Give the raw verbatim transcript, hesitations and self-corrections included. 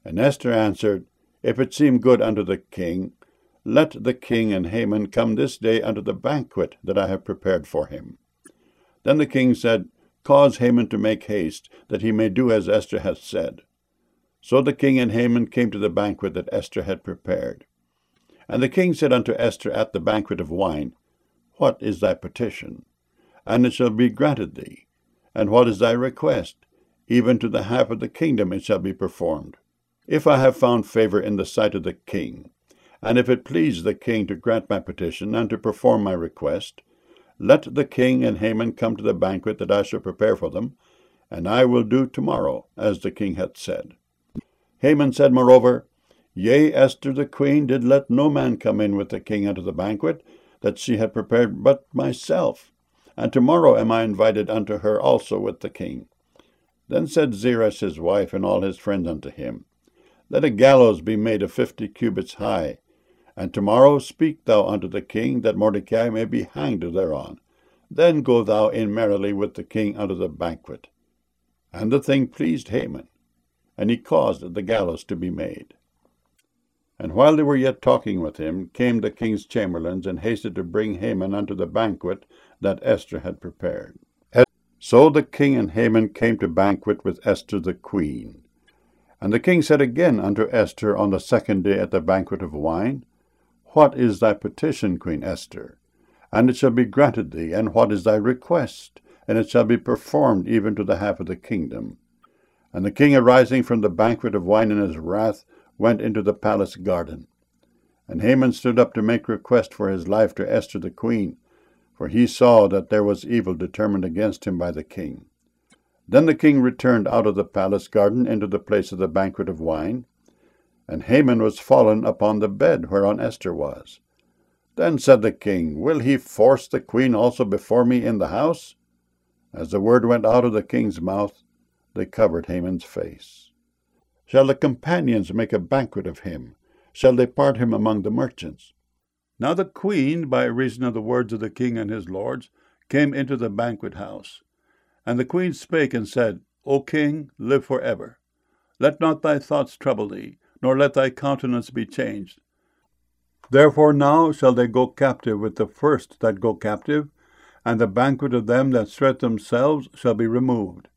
And Esther answered, If it seem good unto the king, let the king and Haman come this day unto the banquet that I have prepared for him. Then the king said, Cause Haman to make haste, that he may do as Esther hath said. So the king and Haman came to the banquet that Esther had prepared. And the king said unto Esther at the banquet of wine, What is thy petition? And it shall be granted thee. And what is thy request? Even to the half of the kingdom it shall be performed. If I have found favor in the sight of the king, and if it please the king to grant my petition and to perform my request, let the king and Haman come to the banquet that I shall prepare for them, and I will do tomorrow as the king hath said. Haman said moreover, Yea, Esther the queen did let no man come in with the king unto the banquet that she had prepared but myself, and tomorrow am I invited unto her also with the king. Then said Zeresh his wife and all his friends unto him, Let a gallows be made of fifty cubits high, and tomorrow speak thou unto the king, that Mordecai may be hanged thereon. Then go thou in merrily with the king unto the banquet. And the thing pleased Haman, and he caused the gallows to be made. And while they were yet talking with him, came the king's chamberlains, and hasted to bring Haman unto the banquet that Esther had prepared. So the king and Haman came to banquet with Esther the queen. And the king said again unto Esther on the second day at the banquet of wine, What is thy petition, Queen Esther? And it shall be granted thee. And what is thy request? And it shall be performed even to the half of the kingdom. And the king, arising from the banquet of wine in his wrath, went into the palace garden. And Haman stood up to make request for his life to Esther the queen, for he saw that there was evil determined against him by the king. Then the king returned out of the palace garden into the place of the banquet of wine, and Haman was fallen upon the bed whereon Esther was. Then said the king, Will he force the queen also before me in the house? As the word went out of the king's mouth, they covered Haman's face. Shall the companions make a banquet of him? Shall they part him among the merchants? Now the queen, by reason of the words of the king and his lords, came into the banquet house. And the queen spake and said, O king, live for ever. Let not thy thoughts trouble thee, nor let thy countenance be changed. Therefore now shall they go captive with the first that go captive, and the banquet of them that stretch themselves shall be removed.